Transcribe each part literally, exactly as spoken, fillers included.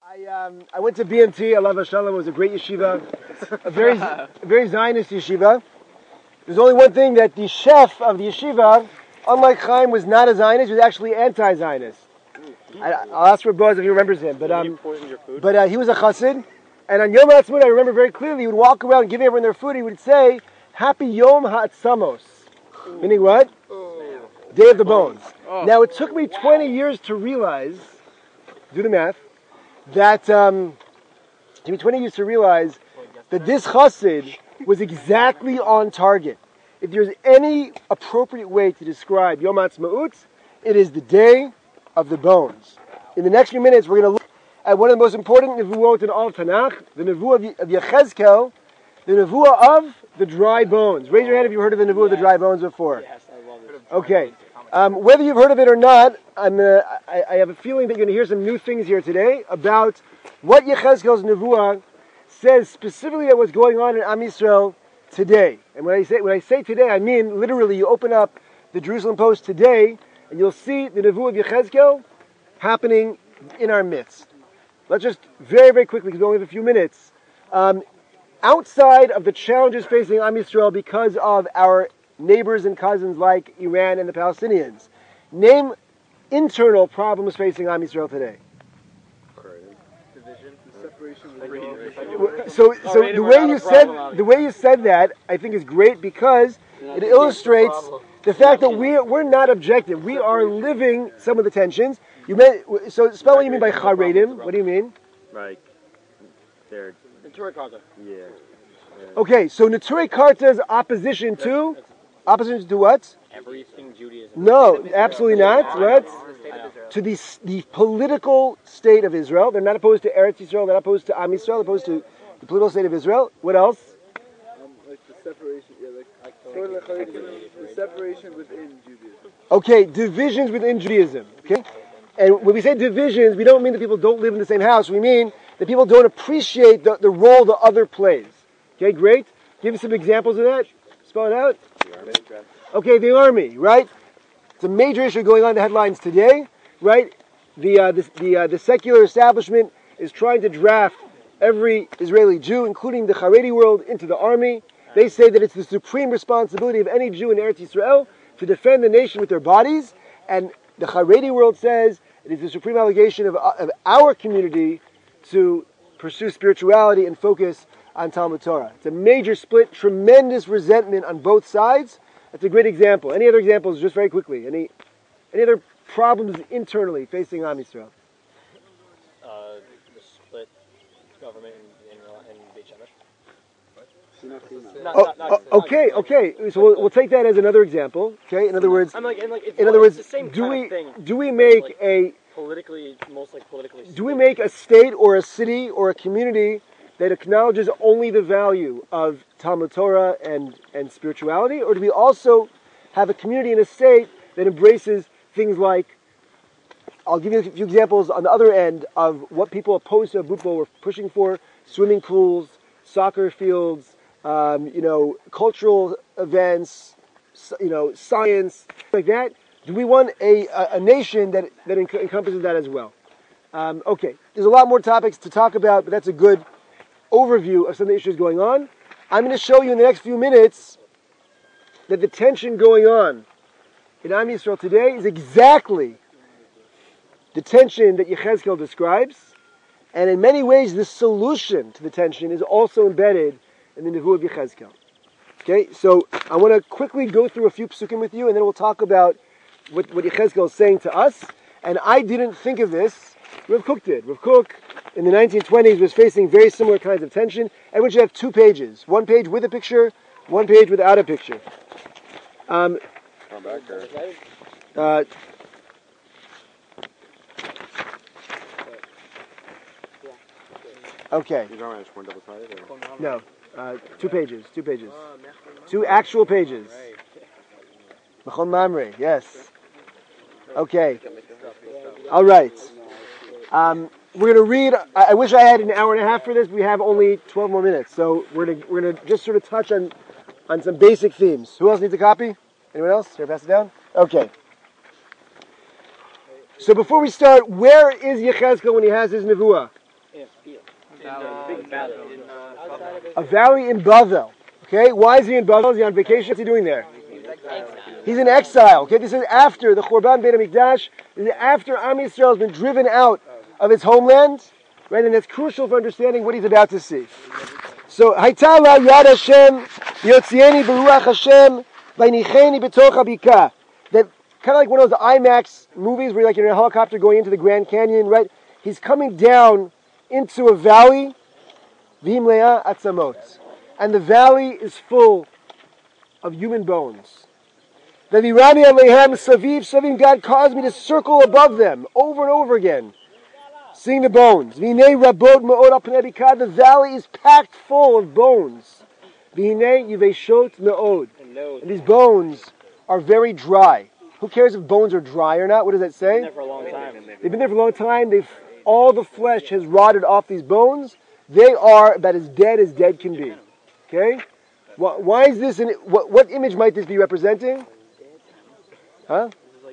I um, I went to B M T. Allah Shalom. It was a great yeshiva, a very a very Zionist yeshiva. There's only one thing, that the chef of the yeshiva, unlike Chaim, was not a Zionist. He was actually anti-Zionist. I, I'll ask for Boaz if he remembers him. But um, but uh, he was a chassid, and on Yom HaAtzmaut, I remember very clearly, he would walk around giving everyone their food. He would say, "Happy Yom HaAtzmos," meaning what? Day of the Bones. Now it took me twenty years to realize, do the math, that um, it took me twenty years to realize that this chassid was exactly on target. If there's any appropriate way to describe Yom HaAtzmaut, it is the Day of the Bones. In the next few minutes, we're going to look at one of the most important nevuot in all of Tanakh, the nevuah of Yechezkel, the nevuah of the dry bones. Raise your hand if you've heard of the nevuah of the dry bones before. Yes, I love it. Okay. Um, whether you've heard of it or not, I'm, uh, I, I have a feeling that you're going to hear some new things here today about what Yechezkel's nevuah says specifically about what's going on in Am Yisrael today. And when I say when I say today, I mean literally. You open up the Jerusalem Post today, and you'll see the nevuah of Yechezkel happening in our midst. Let's just very, very quickly, because we only have a few minutes. Um, outside of the challenges facing Am Yisrael because of our neighbors and cousins like Iran and the Palestinians, name internal problems facing Am Yisrael today. So, so the way you said the way you said that, I think, is great, because it illustrates the fact that we we're not objective. We are living some of the tensions. You meant so. Spell what you mean by charedim. What do you mean? Like they're Neturei Karta. Yeah. Okay, so Neturei Karta's opposition to opposition to what? Everything Judaism. No, absolutely not. What? To the the political state of Israel. They're not opposed to Eretz Yisrael. They're not opposed to Am Yisrael. They're opposed to the political state of Israel. What else? Um, like the separation, yeah, like sort of like the separation within Judaism. Okay, divisions within Judaism. Okay, and when we say divisions, we don't mean that people don't live in the same house. We mean that people don't appreciate the, the role the other plays. Okay, great. Give us some examples of that. Spell it out. Okay, the army, right? It's a major issue going on in the headlines today, right? The uh, the the, uh, the secular establishment is trying to draft every Israeli Jew, including the Haredi world, into the army. They say that it's the supreme responsibility of any Jew in Eretz Yisrael to defend the nation with their bodies, and the Haredi world says it is the supreme obligation of, of our community to pursue spirituality and focus on Talmud Torah. It's a major split, tremendous resentment on both sides. That's a great example. Any other examples, just very quickly? Any any other problems internally facing Am Yisrael? Uh, the split government in, in, in Beit Shemesh. Not, Oh, not, not, oh, okay, okay. So we'll, we'll take that as another example. Okay. In other words, I'm like, and like, it's, in well, other it's words, the same do kind we of thing. do we make Like, a politically, most like politically. do we split. make a state or a city or a community that acknowledges only the value of Talmud Torah and, and spirituality, or do we also have a community and a state that embraces things like, I'll give you a few examples on the other end of what people opposed to Abu were pushing for: swimming pools, soccer fields, um, you know, cultural events, you know, science, like that. Do we want a, a, a nation that, that enc- encompasses that as well? Um, okay, there's a lot more topics to talk about, but that's a good overview of some of the issues going on. I'm going to show you in the next few minutes that the tension going on in Am Yisrael today is exactly the tension that Yechezkel describes, and in many ways the solution to the tension is also embedded in the Nevuah of Yechezkel. Okay, so I want to quickly go through a few psukim with you, and then we'll talk about what, what Yechezkel is saying to us. And I didn't think of this. Rav Kook did. Rav Kook in the nineteen twenties was facing very similar kinds of tension. Everyone should have two pages. One page with a picture, one page without a picture. Um, Come back there. uh, okay. You don't just one double sided or? No. Uh, two pages. Two pages. Two actual pages. Mechon Mamre. Yes. Okay. All right. Um, we're going to read. I, I wish I had an hour and a half for this. We have only twelve more minutes, so we're going to we're going to just sort of touch on on some basic themes. Who else needs a copy? Anyone else? Here, pass it down. Okay. So before we start, where is Yechezkel when he has his nevuah? Big valley. A valley in Bavel. Okay, why is he in Bavel? Is he on vacation? What's he doing there? He's in exile. Okay, this is after the Churban Beit HaMikdash. This is after Am Yisrael has been driven out of its homeland, right? And that's crucial for understanding what he's about to see. So, Haitala Yad Hashem, Yotzieni Beruach Hashem, Vainicheni Betoch HaBikah. That kind of like one of those IMAX movies where you're like you're in a helicopter going into the Grand Canyon, right? He's coming down into a valley, V'imlea Atzamot. And the valley is full of human bones. The Virani Alehem Saviv Savim, God caused me to circle above them over and over again, seeing the bones. V'hinei Rabot Me'od Al Pnei Bikah, the valley is packed full of bones. V'hinei Yiveshot Me'od. And these bones are very dry. Who cares if bones are dry or not? What does that say? Been there for a long time. They've been there for a long time. They've all the flesh has rotted off these bones. They are about as dead as dead can be. Okay? Why is this? An, what, what image might this be representing? Huh?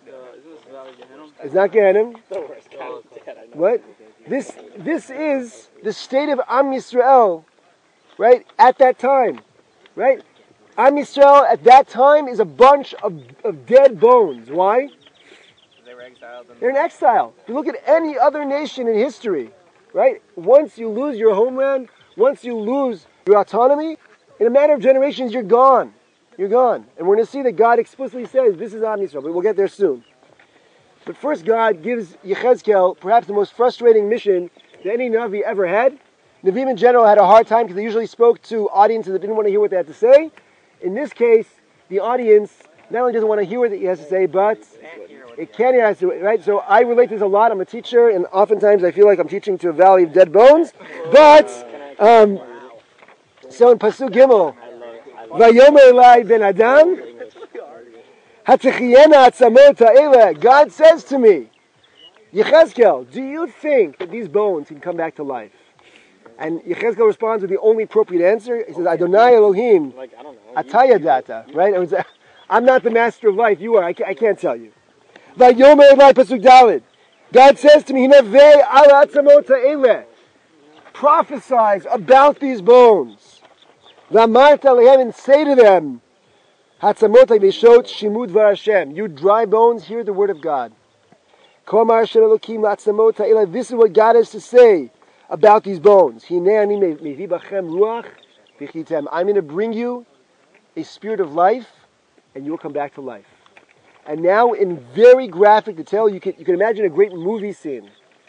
It's not Gehenim. What? This this is the state of Am Yisrael, right? At that time, right? Am Yisrael at that time is a bunch of, of dead bones. Why? They were exiled. They're in exile. If you look at any other nation in history, right? Once you lose your homeland, once you lose your autonomy, in a matter of generations, you're gone. You're gone. And we're going to see that God explicitly says, this is Am Yisrael, but we'll get there soon. But first, God gives Yechezkel perhaps the most frustrating mission that any Navi ever had. Navim in general had a hard time because they usually spoke to audiences that didn't want to hear what they had to say. In this case, the audience not only doesn't want to hear what he has to say, but it can hear it, right? So I relate to this a lot. I'm a teacher, and oftentimes I feel like I'm teaching to a valley of dead bones. But, um, so in Pasuk Gimel, Vayomer Elai Ben Adam, Hatechiyena Atzamot Ha'ele, God says to me, Yechezkel, do you think that these bones can come back to life? And Yechezkel responds with the only appropriate answer. He says, Adonai Elohim, Ataya Data, right? Was, I'm not the master of life, you are, I can't, I can't tell you. Vayomer Elai Pasuk Daled, God says to me, Hinavei Ala Atzamot Ha'ele, prophesize about these bones. V'amarta lehem, and say to them, Hatzamot ha'veshot shimud var Hashem. You dry bones, hear the word of God. Komar Hashem Elokim la'atzamot ha'ela. This is what God has to say about these bones. Hinei ani mevi bachem ruach v'chitem. I'm going to bring you a spirit of life, and you will come back to life. And now, in very graphic detail, you can you can imagine a great movie scene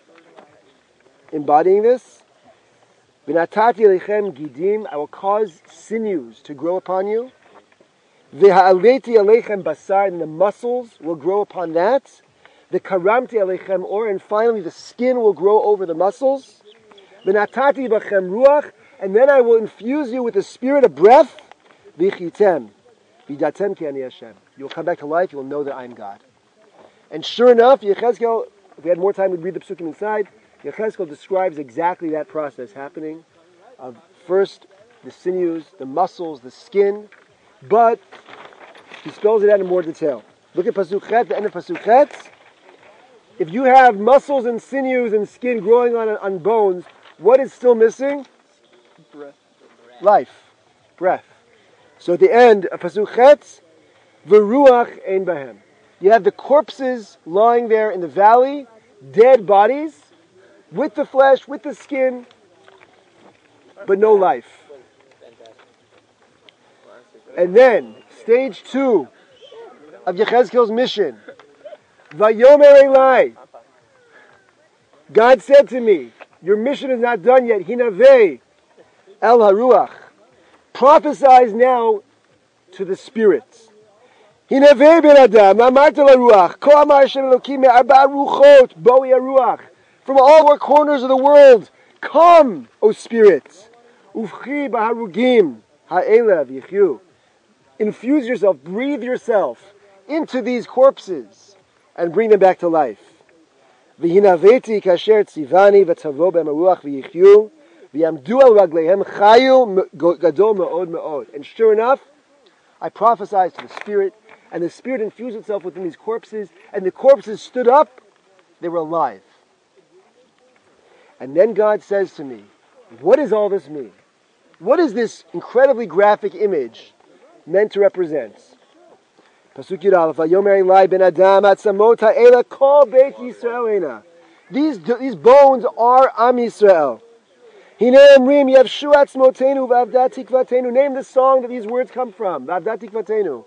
embodying this. V'natati alechem gidim, I will cause sinews to grow upon you. V'ha'aleti alechem basar, and the muscles will grow upon that. V'karamti alechem or, and finally the skin will grow over the muscles. V'natati bachem ruach, and then I will infuse you with the spirit of breath. V'chitem, v'datem ki ani Hashem. You will come back to life, you will know that I am God. And sure enough, Yechezkel, if we had more time, we'd read the psukim inside. Yechezkel describes exactly that process happening of first the sinews, the muscles, the skin, but he spells it out in more detail. Look at Pasuk Chet, the end of Pasuk Chet. If you have muscles and sinews and skin growing on, on bones, what is still missing? Breath. Life. Breath. So at the end of Pasuk Chet, V'ruach ein bahem. You have the corpses lying there in the valley, dead bodies, with the flesh, with the skin, but no life. And then, stage two of Yechezkel's mission. Vayomer Elai. God said to me, your mission is not done yet. Hinavei El Haruach. Prophesize now to the spirits. Hinavei Ben Adam, Amarta LaRuach, Ko Amar Hashem Elokim Me'arba Ruchot, Boi HaRuach. From all four corners of the world, come, O spirits. Ufchi b'harugim ha'ela v'yichyu. Infuse yourself, breathe yourself into these corpses and bring them back to life. V'hinaveti kasher tzivani v'tavo b'hem haruach v'yichyu v'yamdu al ragleihem chayu gadol me'od me'od. And sure enough, I prophesied to the spirit, and the spirit infused itself within these corpses, and the corpses stood up, they were alive. And then God says to me, What does all this mean? What is this incredibly graphic image meant to represent? Pasuk Yud Aleph, Vayomer Eli ben Adam atzamot ha'ela kol Beit Yisrael ena. These these bones are Am Yisrael. Hinei Amrim Yavshu atzmotenu v'avdat tikvatenu. Name the song that these words come from. V'avdat tikvatenu.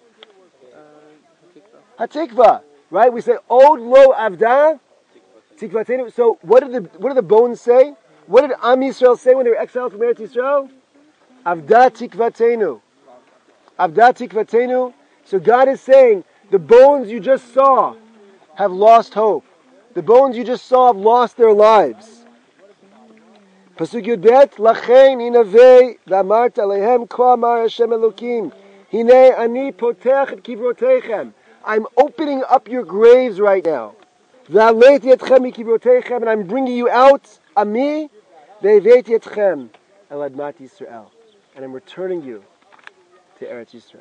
Hatikva, right? We say Od lo avda tikvatenu. So what did the what did the bones say? What did Am Yisrael say when they were exiled from Eretz Yisrael? Avda tikvatenu. Avda tikvatenu. So God is saying, the bones you just saw have lost hope. The bones you just saw have lost their lives. Pasuk Yud Bet, Lachein hinavei v'amart alehem ko amar Hashem Elokim. Hinei ani potech et kivroteichem. I'm opening up your graves right now. V'aleiti etchem mikivroteichem, and I'm bringing you out, ami, ve'eveti etchem el admat Yisrael. And I'm returning you to Eretz Yisrael.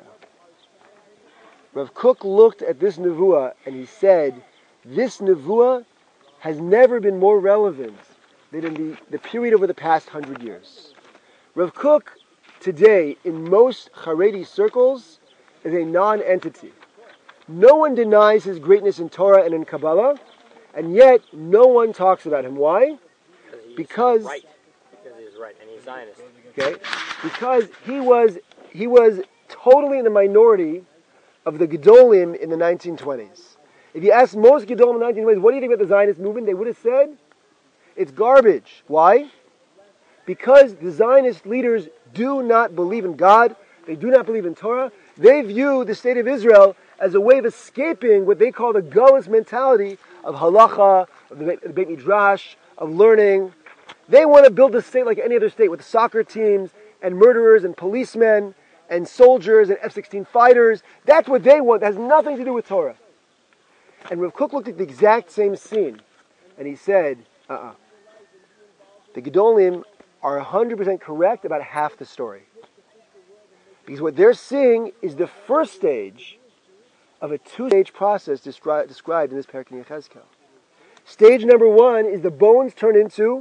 Rav Kook looked at this nevuah and he said, this nevuah has never been more relevant than in the, the period over the past hundred years. Rav Kook today, in most Haredi circles, is a non-entity. No one denies his greatness in Torah and in Kabbalah, and yet no one talks about him. Why? Because right. Because he's right, and he's Zionist. Okay, because he was he was totally in the minority of the Gedolim in the nineteen twenties. If you ask most Gedolim in the nineteen twenties, what do you think about the Zionist movement? They would have said, it's garbage. Why? Because the Zionist leaders do not believe in God. They do not believe in Torah. They view the state of Israel as a way of escaping what they call the Golos mentality of halacha, of the Beit, the Beit Midrash, of learning. They want to build a state like any other state with soccer teams and murderers and policemen and soldiers and F sixteen fighters. That's what they want. That has nothing to do with Torah. And Rav Kook looked at the exact same scene and he said, uh-uh. The Gedolim are one hundred percent correct about half the story. Because what they're seeing is the first stage of a two-stage process descri- described in this Perek in Yechezkel. Stage number one is the bones turn into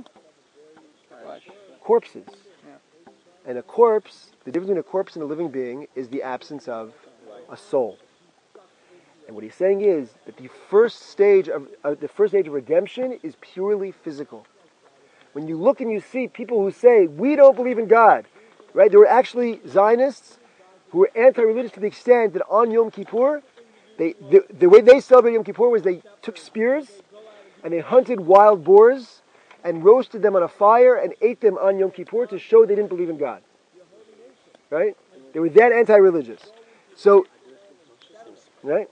corpses. Yeah. And a corpse, the difference between a corpse and a living being is the absence of a soul. And what he's saying is that the first stage of uh, the first stage of redemption is purely physical. When you look and you see people who say, we don't believe in God, right? There were actually Zionists who were anti-religious to the extent that on Yom Kippur, they, the, the way they celebrated Yom Kippur was they took spears and they hunted wild boars and roasted them on a fire and ate them on Yom Kippur to show they didn't believe in God. Right? They were that anti-religious. So, right?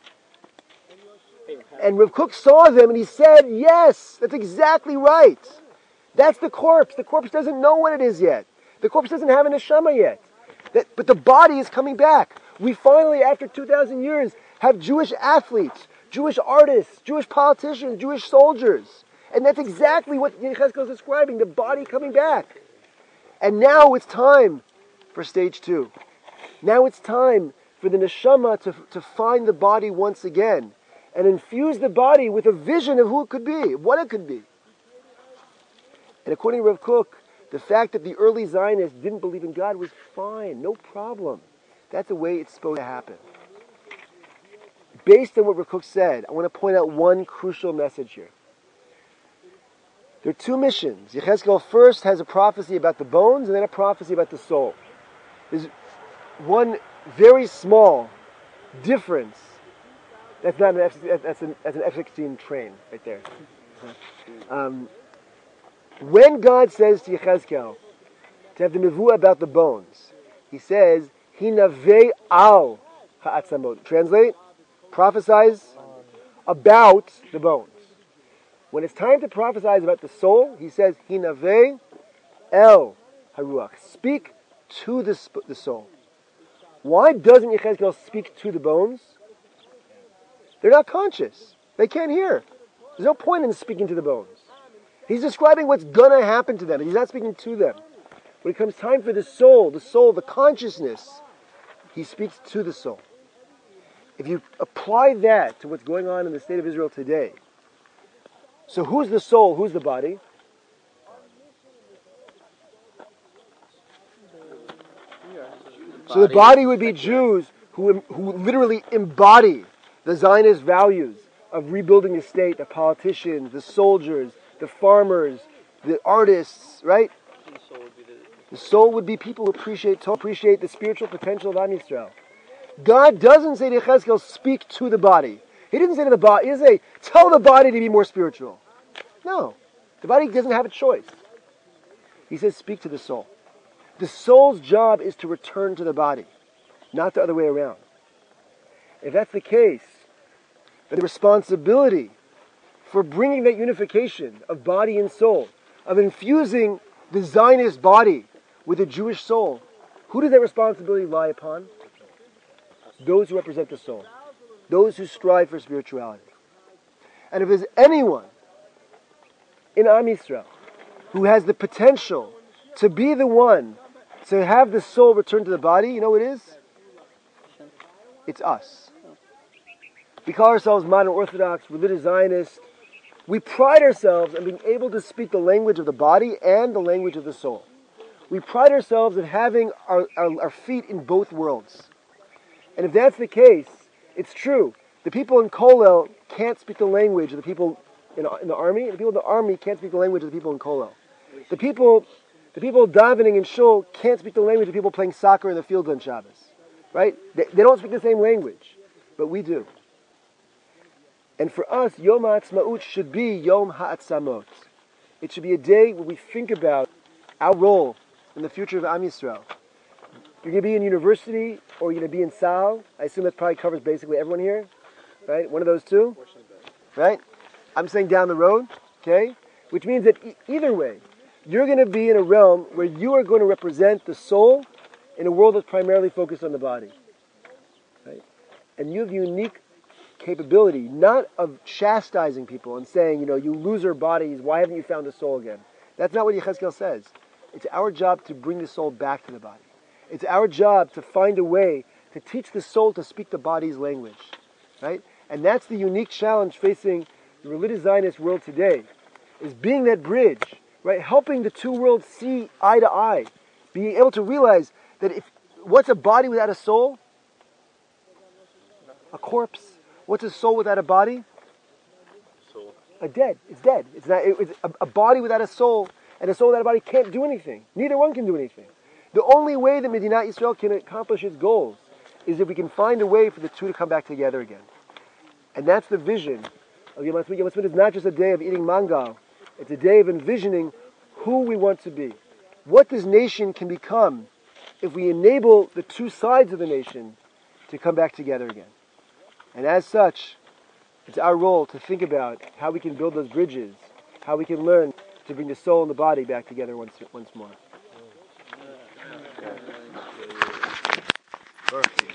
And Rav Kook saw them and he said, yes, that's exactly right. That's the corpse. The corpse doesn't know what it is yet. The corpse doesn't have a neshama yet. That, but the body is coming back. We finally, after two thousand years, have Jewish athletes, Jewish artists, Jewish politicians, Jewish soldiers. And that's exactly what Yechezkel is describing, the body coming back. And now it's time for stage two. Now it's time for the neshama to, to find the body once again and infuse the body with a vision of who it could be, what it could be. And according to Rav Kook, the fact that the early Zionists didn't believe in God was fine, no problem. That's the way it's supposed to happen. Based on what Rav Kook said, I want to point out one crucial message here. There are two missions. Yechezkel first has a prophecy about the bones and then a prophecy about the soul. There's one very small difference. That's not an F, that's an, that's an F sixteen train right there. Um, when God says to Yechezkel to have the nevuah about the bones, He says, "Hinavei al ha'atzamot." Translate: prophesies about the bones. When it's time to prophesy about the soul, He says, "Hinavei el haruach." Speak to the sp- the soul. Why doesn't Yechezkel speak to the bones? They're not conscious. They can't hear. There's no point in speaking to the bones. He's describing what's going to happen to them. He's not speaking to them. When it comes time for the soul, the soul, the consciousness, He speaks to the soul. If you apply that to what's going on in the state of Israel today, so who's the soul? Who's the body? So the body would be Jews who, who literally embody the Zionist values of rebuilding the state, the politicians, the soldiers, the farmers, the artists, right? The soul would be the. The soul would be people who appreciate, to appreciate the spiritual potential of Am Yisrael. God doesn't say to Yechezkel, speak to the body. He didn't say to the body, he doesn't say, tell the body to be more spiritual. No. The body doesn't have a choice. He says, speak to the soul. The soul's job is to return to the body, not the other way around. If that's the case, then the responsibility for bringing that unification of body and soul, of infusing the Zionist body with the Jewish soul, who does that responsibility lie upon? Those who represent the soul. Those who strive for spirituality. And if there's anyone in Am Yisrael who has the potential to be the one to have the soul return to the body, you know what it is? It's us. We call ourselves modern Orthodox, religious Zionists. We pride ourselves in being able to speak the language of the body and the language of the soul. We pride ourselves in having our, our, our feet in both worlds. And if that's the case, it's true. The people in Kollel can't speak the language of the people in, in the army, and the people in the army can't speak the language of the people in Kollel. The people, the people davening in Shul can't speak the language of people playing soccer in the fields on Shabbos. Right? They, they don't speak the same language, but we do. And for us, Yom HaAtzmaut should be Yom HaAtzamot. It should be a day where we think about our role in the future of Am Yisrael. You're going to be in university, or you're going to be in Sal. I assume that probably covers basically everyone here, right? One of those two, right? I'm saying down the road, okay? Which means that e- either way, you're going to be in a realm where you are going to represent the soul in a world that's primarily focused on the body, right? And you have the unique capability, not of chastising people and saying, you know, you loser bodies, why haven't you found the soul again? That's not what Yechezkel says. It's our job to bring the soul back to the body. It's our job to find a way to teach the soul to speak the body's language, right? And that's the unique challenge facing the religious Zionist world today, is being that bridge, right? Helping the two worlds see eye to eye, being able to realize that if what's a body without a soul? A corpse. What's a soul without a body? Soul. A dead. It's dead. It's not. It, it's a, a body without a soul, and a soul without a body can't do anything. Neither one can do anything. The only way that Medinat Yisrael can accomplish its goals is if we can find a way for the two to come back together again. And that's the vision of Yom HaAtzmaut. Yom HaAtzmaut is not just a day of eating mangal. It's a day of envisioning who we want to be. What this nation can become if we enable the two sides of the nation to come back together again. And as such, it's our role to think about how we can build those bridges, how we can learn to bring the soul and the body back together once, once more.